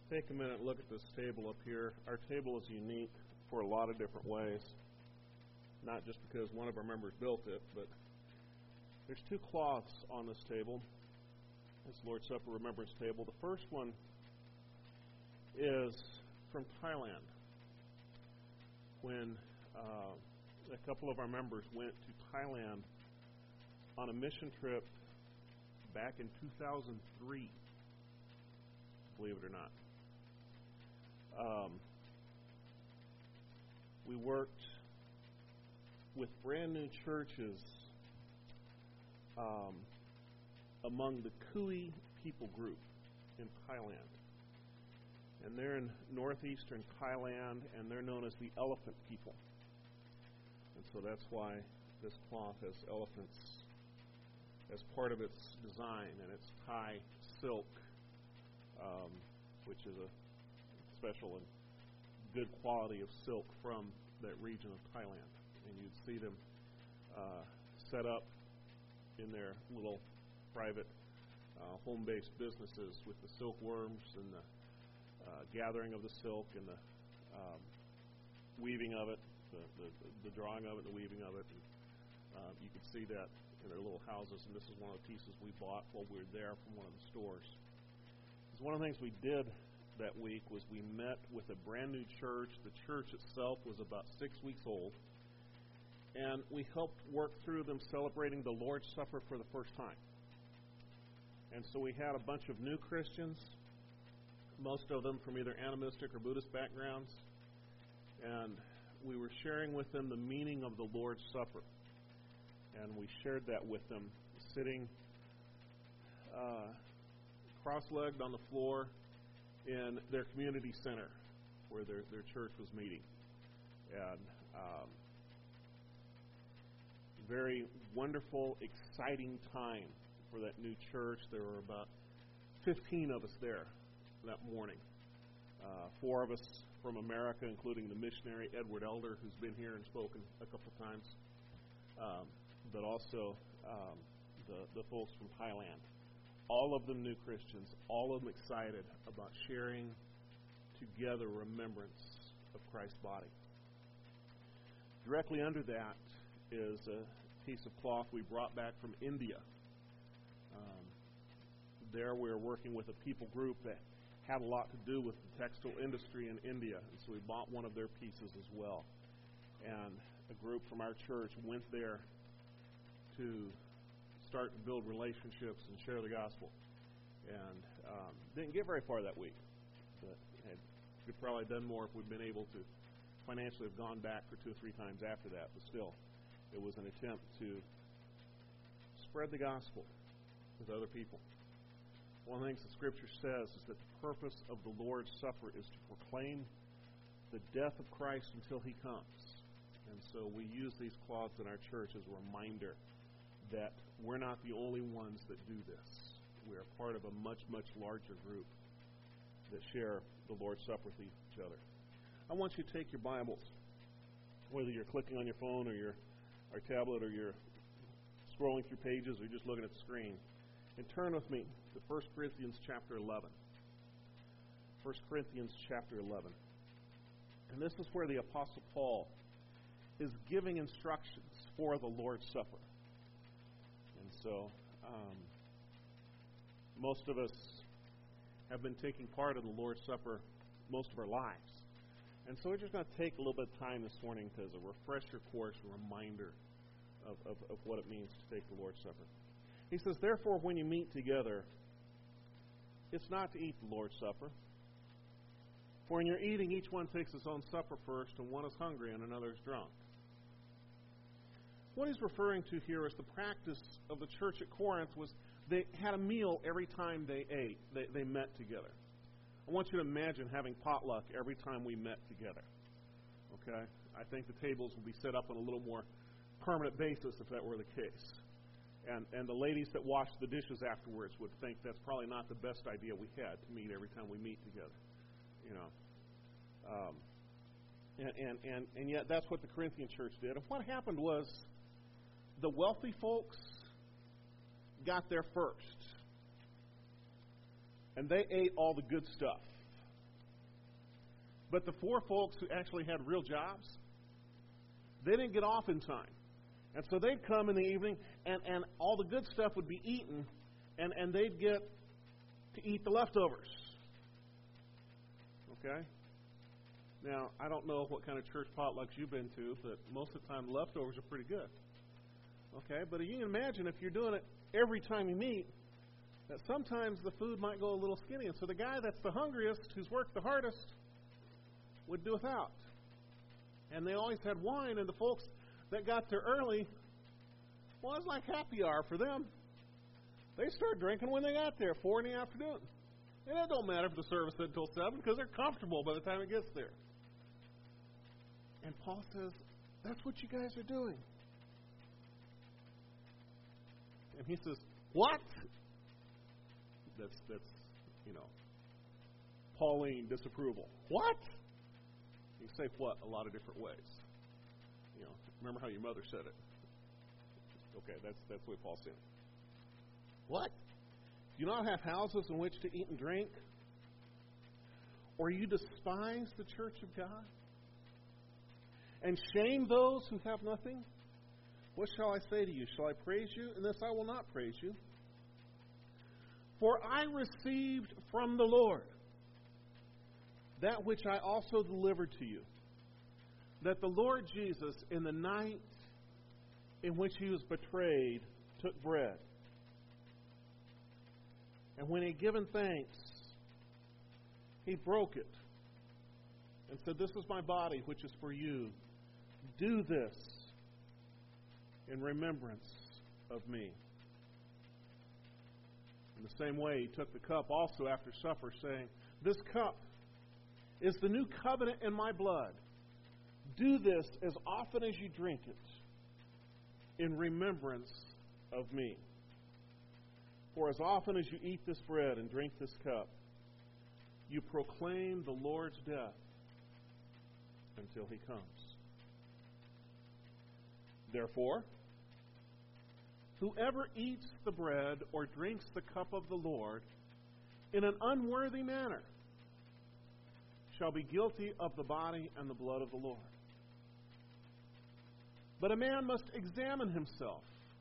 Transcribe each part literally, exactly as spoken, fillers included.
Take a minute and look at this table up here. Our table is unique for a lot of different ways. Not just because one of our members built it, but there's two cloths on this table. This Lord's Supper Remembrance table. The first one is from Thailand. When uh, a couple of our members went to Thailand on a mission trip back in two thousand three, believe it or not. Um, we worked with brand new churches um, among the Kui people group in Thailand. And they're in northeastern Thailand, and they're known as the elephant people. And so that's why this cloth has elephants as part of its design, and it's Thai silk, um, which is a special and good quality of silk from that region of Thailand. And you'd see them uh, set up in their little private uh, home-based businesses with the silkworms and the uh, gathering of the silk and the um, weaving of it, the, the, the drawing of it, the weaving of it. And, uh, you could see that in their little houses, and this is one of the pieces we bought while we were there from one of the stores. Because one of the things we did that week was we met with a brand new church. The church itself was about six weeks old. And we helped work through them celebrating the Lord's Supper for the first time. And so we had a bunch of new Christians, most of them from either animistic or Buddhist backgrounds. And we were sharing with them the meaning of the Lord's Supper. And we shared that with them, sitting uh, cross-legged on the floor in their community center where their, their church was meeting. And um, very wonderful, exciting time for that new church. There were about fifteen of us there that morning. Uh, four of us from America, including the missionary Edward Elder, who's been here and spoken a couple of times, um, but also um, the, the folks from Thailand. All of them new Christians, all of them excited about sharing together remembrance of Christ's body. Directly under that is a piece of cloth we brought back from India. Um, there we were working with a people group that had a lot to do with the textile industry in India, and so we bought one of their pieces as well. And a group from our church went there to start to build relationships and share the gospel. And um, didn't get very far that week. But had, could probably done more if we'd been able to financially have gone back for two or three times after that. But still, it was an attempt to spread the gospel with other people. One of the things the Scripture says is that the purpose of the Lord's Supper is to proclaim the death of Christ until He comes. And so we use these cloths in our church as a reminder that we're not the only ones that do this. We are part of a much, much larger group that share the Lord's Supper with each other. I want you to take your Bibles, whether you're clicking on your phone or your or tablet or you're scrolling through pages or just looking at the screen, and turn with me to First Corinthians chapter eleven. First Corinthians chapter eleven. And this is where the Apostle Paul is giving instructions for the Lord's Supper. And so, um, most of us have been taking part in the Lord's Supper most of our lives. And so we're just going to take a little bit of time this morning to, as a refresher course, a reminder of, of, of what it means to take the Lord's Supper. He says, therefore, when you meet together, it's not to eat the Lord's Supper. For in your eating, each one takes his own supper first, and one is hungry and another is drunk. What he's referring to here is the practice of the church at Corinth was they had a meal every time they ate, they, they met together. I want you to imagine having potluck every time we met together. Okay? I think the tables will be set up on a little more permanent basis if that were the case. And and the ladies that wash the dishes afterwards would think that's probably not the best idea we had to meet every time we meet together. You know. Um, and, and, and, and yet that's what the Corinthian church did. And what happened was the wealthy folks got there first. And they ate all the good stuff. But the four folks who actually had real jobs, they didn't get off in time. And so they'd come in the evening, and, and all the good stuff would be eaten, and, and they'd get to eat the leftovers. Okay? Now, I don't know what kind of church potlucks you've been to, but most of the time leftovers are pretty good. Okay? But you can imagine if you're doing it every time you meet, that sometimes the food might go a little skinny. And so the guy that's the hungriest, who's worked the hardest, would do without. And they always had wine, and the folks that got there early, well, it's like happy hour for them. They start drinking when they got there, four in the afternoon. And it don't matter if the service is until seven, because they're comfortable by the time it gets there. And Paul says, that's what you guys are doing. And he says, what? That's, that's you know, Pauline disapproval. What? You can say what a lot of different ways. You know, remember how your mother said it. Okay, that's that's the way Paul said it. What? Do you not have houses in which to eat and drink? Or you despise the church of God? And shame those who have nothing? What shall I say to you? Shall I praise you? In this I will not praise you. For I received from the Lord that which I also delivered to you, that the Lord Jesus, in the night in which he was betrayed, took bread. And when he had given thanks, he broke it and said, this is my body, which is for you. Do this in remembrance of me. In the same way, he took the cup also after supper, saying, this cup is the new covenant in my blood. Do this as often as you drink it in remembrance of me. For as often as you eat this bread and drink this cup, you proclaim the Lord's death until he comes. Therefore, whoever eats the bread or drinks the cup of the Lord in an unworthy manner shall be guilty of the body and the blood of the Lord. But a man must examine himself,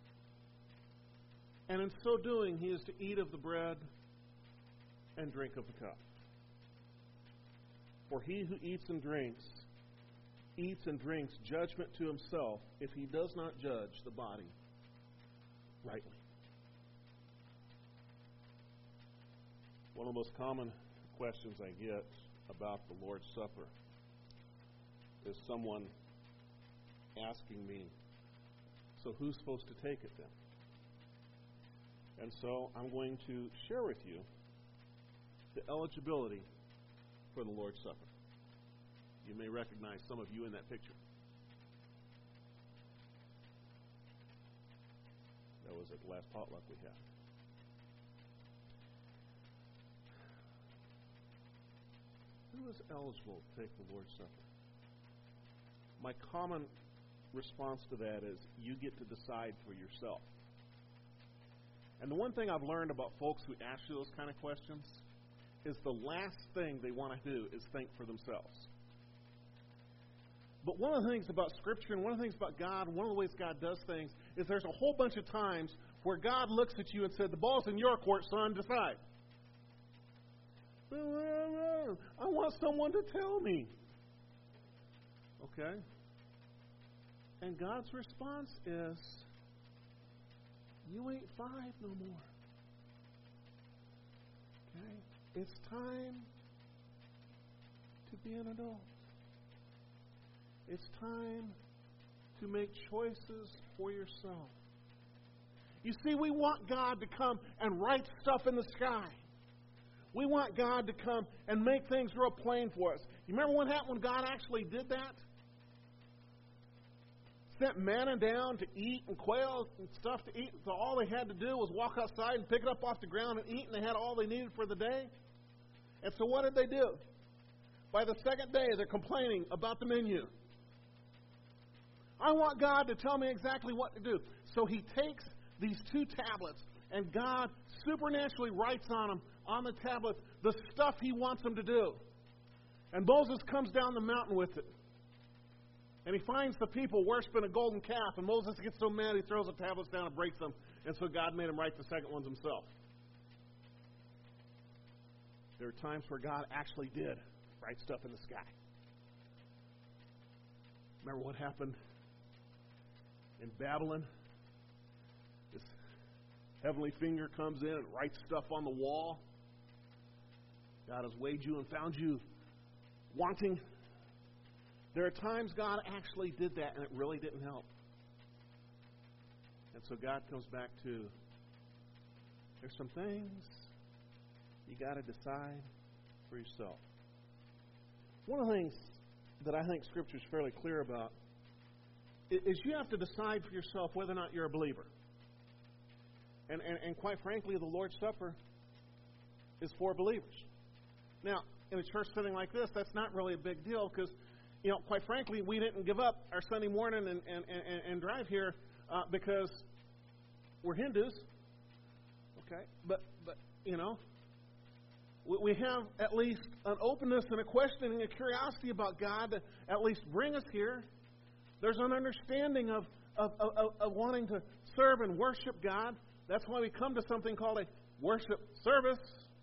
and in so doing he is to eat of the bread and drink of the cup. For he who eats and drinks, eats and drinks judgment to himself if he does not judge the body rightly. One of the most common questions I get about the Lord's Supper is someone asking me, so who's supposed to take it then? And so I'm going to share with you the eligibility for the Lord's Supper. You may recognize some of you in that picture. That was at the last potluck we had. Who is eligible to take the Lord's Supper? My common response to that is you get to decide for yourself. And the one thing I've learned about folks who ask you those kind of questions is the last thing they want to do is think for themselves. But one of the things about Scripture and one of the things about God, one of the ways God does things, is there's a whole bunch of times where God looks at you and said, the ball's in your court, son, decide. I want someone to tell me. Okay? And God's response is, you ain't five no more. Okay? It's time to be an adult. It's time to make choices for yourself. You see, we want God to come and write stuff in the sky. We want God to come and make things real plain for us. You remember what happened when God actually did that? Sent manna down to eat and quail and stuff to eat. So all they had to do was walk outside and pick it up off the ground and eat, and they had all they needed for the day. And so what did they do? By the second day, they're complaining about the menu. I want God to tell me exactly what to do. So he takes these two tablets, and God supernaturally writes on them, on the tablet, the stuff he wants them to do. And Moses comes down the mountain with it. And he finds the people worshiping a golden calf. And Moses gets so mad he throws the tablets down and breaks them. And so God made him write the second ones himself. There are times where God actually did write stuff in the sky. Remember what happened in Babylon? This heavenly finger comes in and writes stuff on the wall. God has weighed you and found you wanting. There are times God actually did that, and it really didn't help. And so God comes back to, there's some things you got to decide for yourself. One of the things that I think Scripture is fairly clear about is you have to decide for yourself whether or not you're a believer. And, and, and quite frankly, the Lord's Supper is for believers. Now, in a church setting like this, that's not really a big deal because, you know, quite frankly, we didn't give up our Sunday morning and, and, and, and drive here uh, because we're Hindus. Okay? But, but you know, we have at least an openness and a questioning, a curiosity about God to at least bring us here. There's an understanding of, of, of, of wanting to serve and worship God. That's why we come to something called a worship service.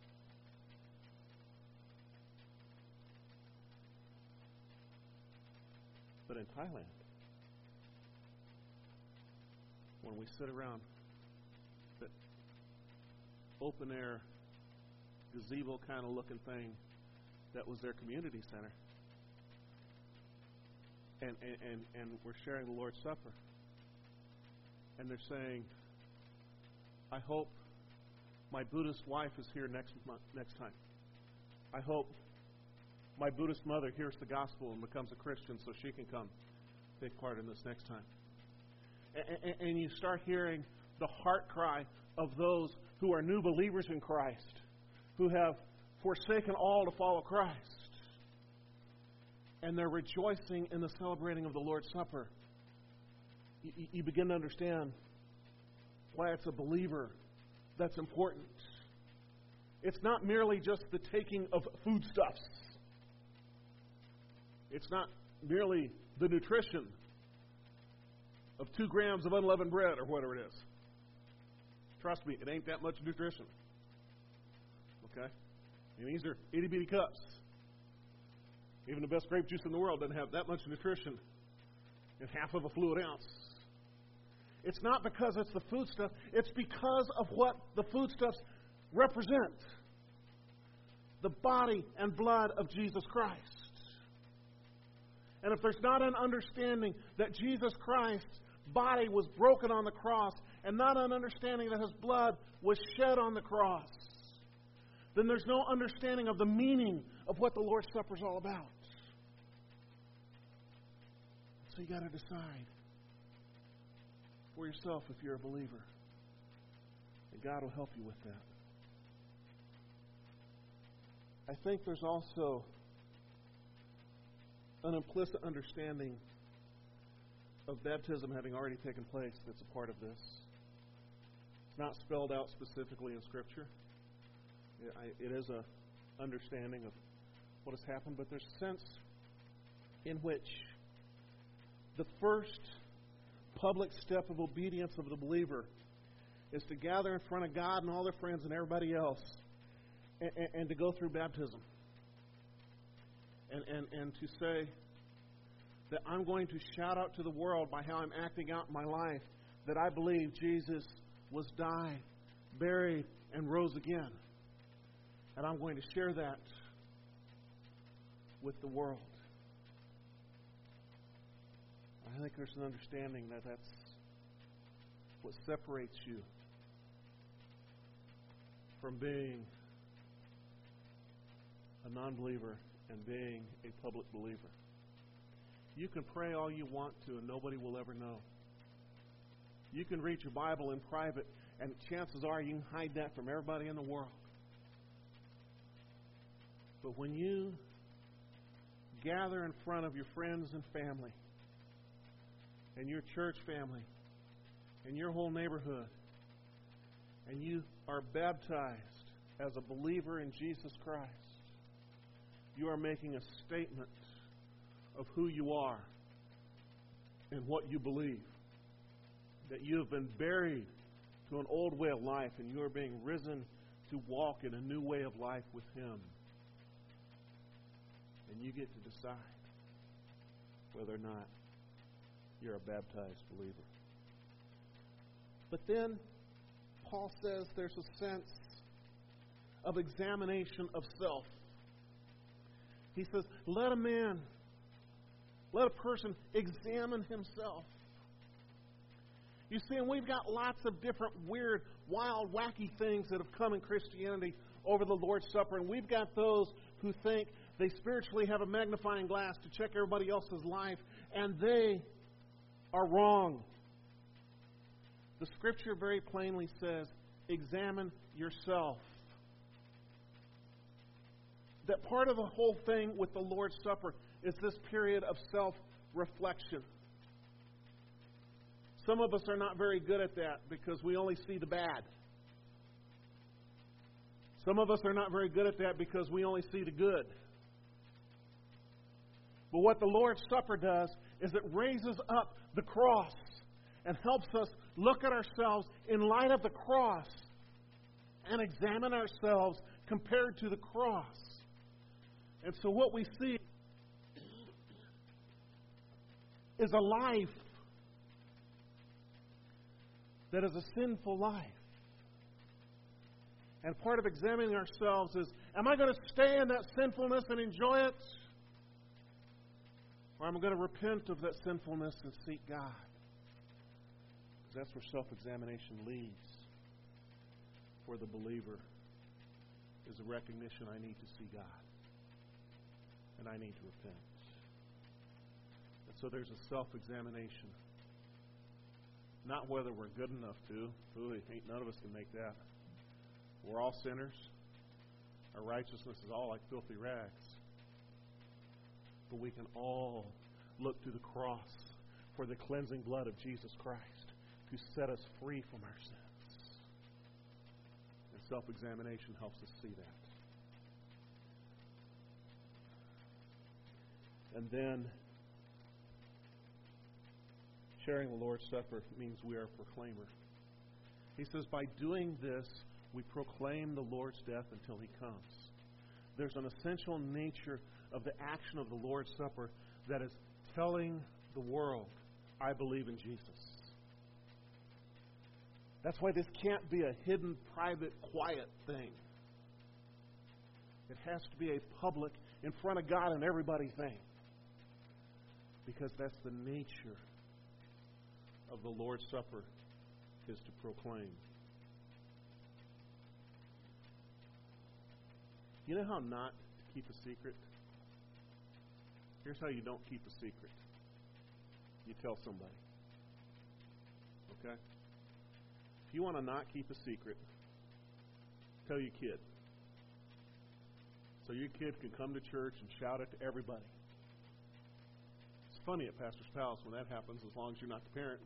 But in Thailand, when we sit around that open air gazebo kind of looking thing that was their community center, and, and, and, and we're sharing the Lord's Supper, and they're saying, I hope my Buddhist wife is here next month, next time. I hope my Buddhist mother hears the gospel and becomes a Christian so she can come take part in this next time. And, and, and you start hearing the heart cry of those who are new believers in Christ, who have forsaken all to follow Christ. And they're rejoicing in the celebrating of the Lord's Supper. You, you begin to understand why it's a believer that's important. It's not merely just the taking of foodstuffs. It's not merely the nutrition of two grams of unleavened bread or whatever it is. Trust me, it ain't that much nutrition. Okay? And these are itty-bitty cups. Even the best grape juice in the world doesn't have that much nutrition in half of a fluid ounce. It's not because it's the foodstuff. It's because of what the foodstuffs represent. The body and blood of Jesus Christ. And if there's not an understanding that Jesus Christ's body was broken on the cross and not an understanding that His blood was shed on the cross, then there's no understanding of the meaning of what the Lord's Supper is all about. So you got to decide for yourself if you're a believer. And God will help you with that. I think there's also an implicit understanding of baptism having already taken place that's a part of this. It's not spelled out specifically in Scripture. It is a understanding of what has happened, but there's a sense in which the first public step of obedience of the believer is to gather in front of God and all their friends and everybody else and, and, and to go through baptism. And, and, and to say that I'm going to shout out to the world by how I'm acting out in my life that I believe Jesus was died, buried, and rose again. And I'm going to share that with the world. I think there's an understanding that that's what separates you from being a non-believer and being a public believer. You can pray all you want to and nobody will ever know. You can read your Bible in private and chances are you can hide that from everybody in the world. But when you gather in front of your friends and family and your church family and your whole neighborhood and you are baptized as a believer in Jesus Christ, You are making a statement of who you are and what you believe. That you have been buried to an old way of life and you are being risen to walk in a new way of life with Him. And you get to decide whether or not you're a baptized believer. But then Paul says there's a sense of examination of self. He says, let a man, let a person examine himself. You see, and we've got lots of different weird, wild, wacky things that have come in Christianity over the Lord's Supper. And we've got those who think they spiritually have a magnifying glass to check everybody else's life. And they are wrong. The Scripture very plainly says, examine yourself. That part of the whole thing with the Lord's Supper is this period of self-reflection. Some of us are not very good at that because we only see the bad. Some of us are not very good at that because we only see the good. But what the Lord's Supper does is it raises up the cross and helps us look at ourselves in light of the cross and examine ourselves compared to the cross. And so what we see is a life that is a sinful life. And part of examining ourselves is, am I going to stay in that sinfulness and enjoy it? Or am I going to repent of that sinfulness and seek God? Because that's where self-examination leads for the believer, is a recognition I need to see God. And I need to repent. And so there's a self-examination. Not whether we're good enough to. Ooh, ain't none of us can make that. We're all sinners. Our righteousness is all like filthy rags. But we can all look to the cross for the cleansing blood of Jesus Christ to set us free from our sins. And self-examination helps us see that. And then sharing the Lord's Supper means we are a proclaimer. He says, by doing this, we proclaim the Lord's death until He comes. There's an essential nature of the action of the Lord's Supper that is telling the world, I believe in Jesus. That's why this can't be a hidden, private, quiet thing. It has to be a public, in front of God and everybody thing. Because that's the nature of the Lord's Supper, is to proclaim. You know how not to keep a secret? Here's how you don't keep a secret. You tell somebody. Okay? If you want to not keep a secret, tell your kid. So your kid can come to church and shout it to everybody. It's funny at Pastor's Palace when that happens, as long as you're not the parent.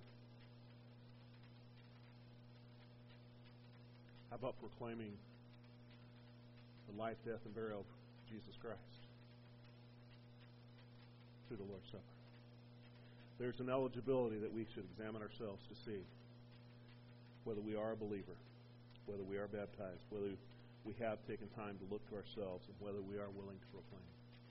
How about proclaiming the life, death, and burial of Jesus Christ through the Lord's Supper? There's an eligibility that we should examine ourselves to see whether we are a believer, whether we are baptized, whether we have taken time to look to ourselves, and whether we are willing to proclaim.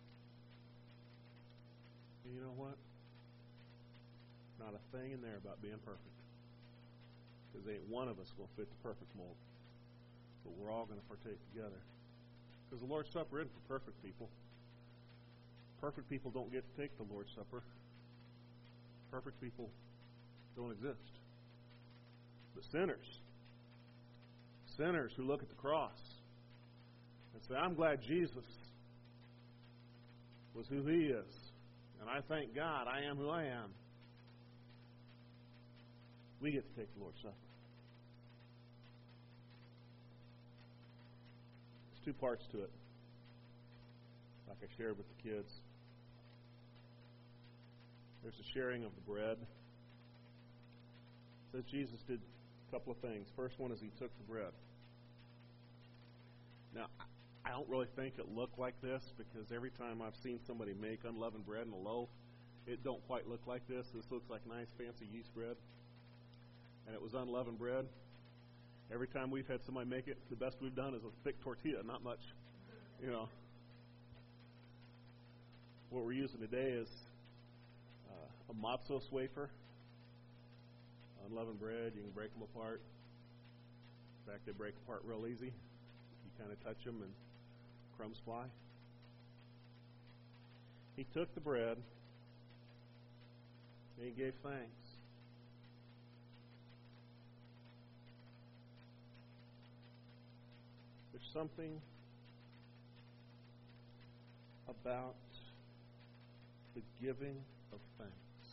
And you know what? Not a thing in there about being perfect. Because ain't one of us going to fit the perfect mold. But we're all going to partake together. Because the Lord's Supper isn't for perfect people. Perfect people don't get to take the Lord's Supper. Perfect people don't exist. But sinners, sinners who look at the cross and say, I'm glad Jesus was who He is. And I thank God I am who I am. We get to take the Lord's Supper. There's two parts to it, like I shared with the kids. There's the sharing of the bread. It says Jesus did a couple of things. First one is He took the bread. Now, I don't really think it looked like this, because every time I've seen somebody make unleavened bread in a loaf, it don't quite look like this. This looks like nice, fancy yeast bread. And it was unleavened bread. Every time we've had somebody make it, the best we've done is a thick tortilla, not much, you know. What we're using today is uh, a matzos wafer, unleavened bread. You can break them apart. In fact, they break apart real easy. You kind of touch them and crumbs fly. He took the bread and he gave thanks. There's something about the giving of thanks.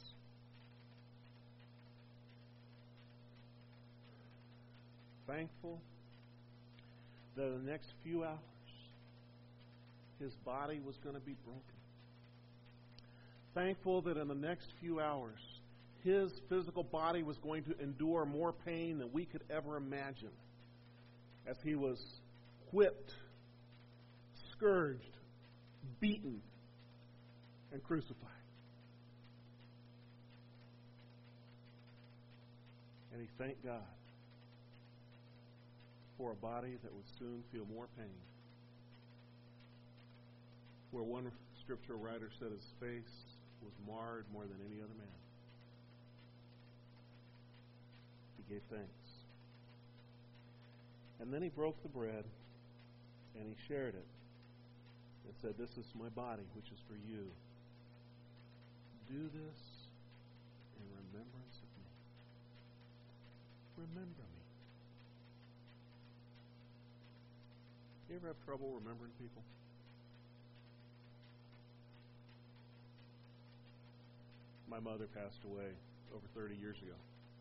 Thankful that in the next few hours his body was going to be broken. Thankful that in the next few hours his physical body was going to endure more pain than we could ever imagine as he was whipped, scourged, beaten, and crucified. And he thanked God for a body that would soon feel more pain. Where one scriptural writer said his face was marred more than any other man. He gave thanks. And then he broke the bread and he shared it and said, "This is my body, which is for you. Do this in remembrance of me." Remember me. You ever have trouble remembering people? My mother passed away over thirty years ago.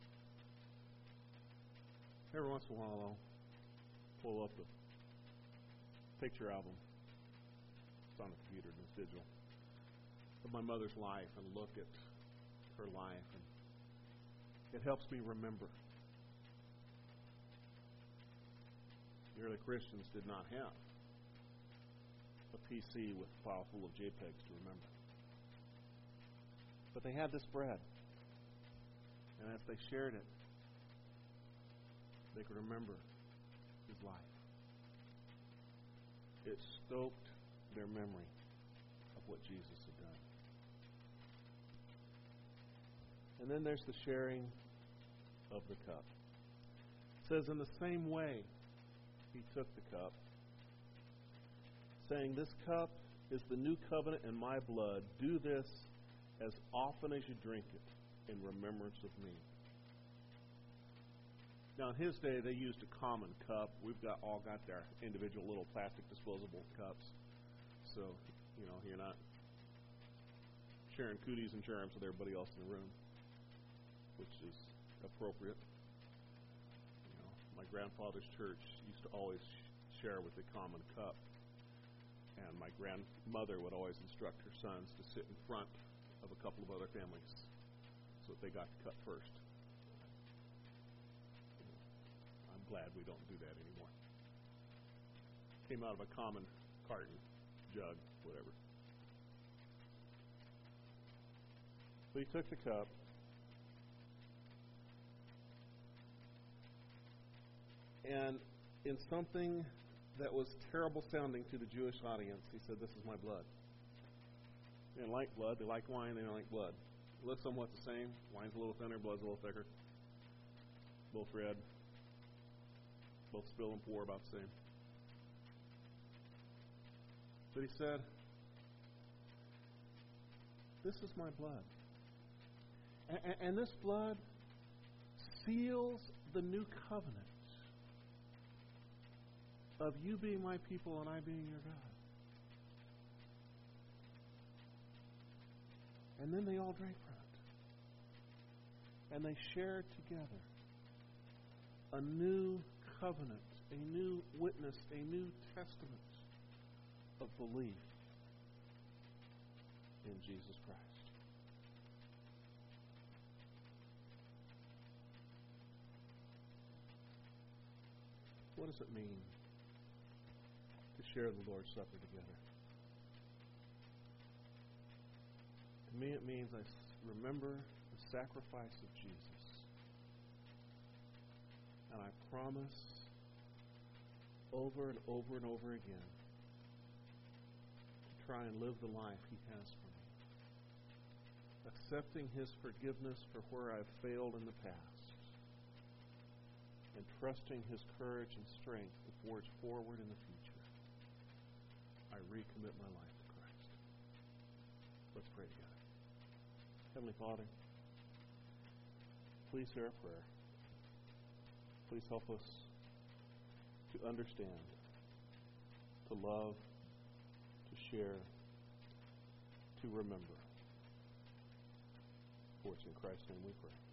Every once in a while, I'll pull up the picture album. It's on the computer, and it's digital, of my mother's life, and look at her life, and it helps me remember. The early Christians did not have a P C with a file full of JPEGs to remember. But they had this bread. And as they shared it, they could remember his life. It stoked their memory of what Jesus had done. And then there's the sharing of the cup. It says, in the same way, he took the cup, saying, "This cup is the new covenant in my blood. Do this as often as you drink it in remembrance of me." Now, in his day, they used a common cup. We've got all got their individual little plastic disposable cups. So, you know, you're not sharing cooties and germs with everybody else in the room, which is appropriate. You know, my grandfather's church used to always share with the common cup. And my grandmother would always instruct her sons to sit in front of a couple of other families so that they got the cup first. I'm glad we don't do that anymore. Came out of a common carton, jug, whatever. So he took the cup, and in something that was terrible sounding to the Jewish audience, he said, "This is my blood." They didn't like blood. They like wine. They don't like blood. It looks somewhat the same. Wine's a little thinner. Blood's a little thicker. Both red. Both spill and pour about the same. But he said, "This is my blood." And, and this blood seals the new covenant of you being my people and I being your God. And then they all drank from it. And they shared together a new covenant, a new witness, a new testament of belief in Jesus Christ. What does it mean to share the Lord's Supper together. To me, it means I remember the sacrifice of Jesus. And I promise over and over and over again to try and live the life He has for me. Accepting His forgiveness for where I've failed in the past. And trusting His courage and strength to forge forward in the future. I recommit my life to Christ. Let's pray together. Heavenly Father, please hear our prayer. Please help us to understand, to love, to share, to remember. For it's in Christ's name we pray.